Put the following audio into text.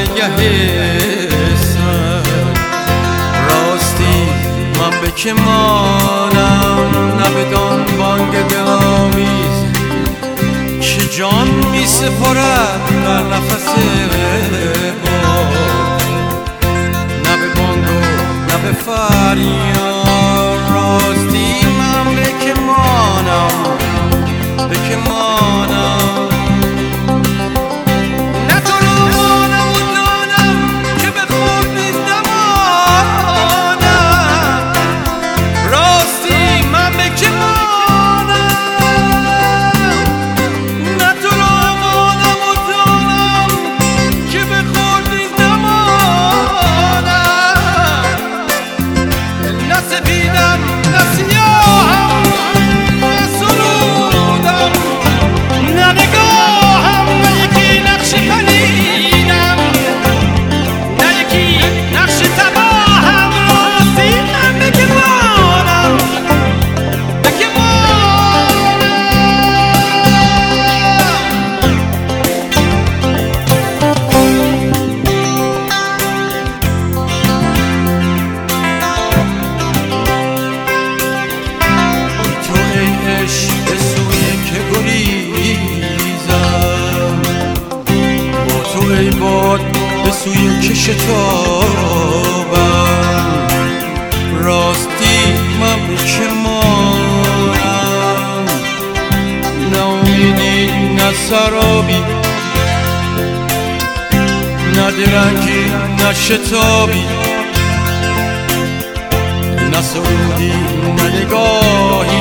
درگه سر. راستی من به که مانم نه بدان بانگ دلاویز که جان می سپارد در نفس باد، نه به بانگ و نه به فریاد. راستی من به که مانم به که مانم نه تو رو مانم و دانم که به خود نیز نمانم. راستی من به که مانم نه تو رو مانم و دانم که به خود نیز نمانم. نه سپیدم نه سیاهم نه سرودم نه نگاهم نه یکی نقش خلیدم نه یکی نقش تباهم. راستی من به که مانم به که تو ای عشق به سوی که گریزم، با تو ای باد به سوی که شتابم. راستی من به که مانم نه امیدی نه سرابی نه درنگی نه شتابی نه سرودی نه نگاهی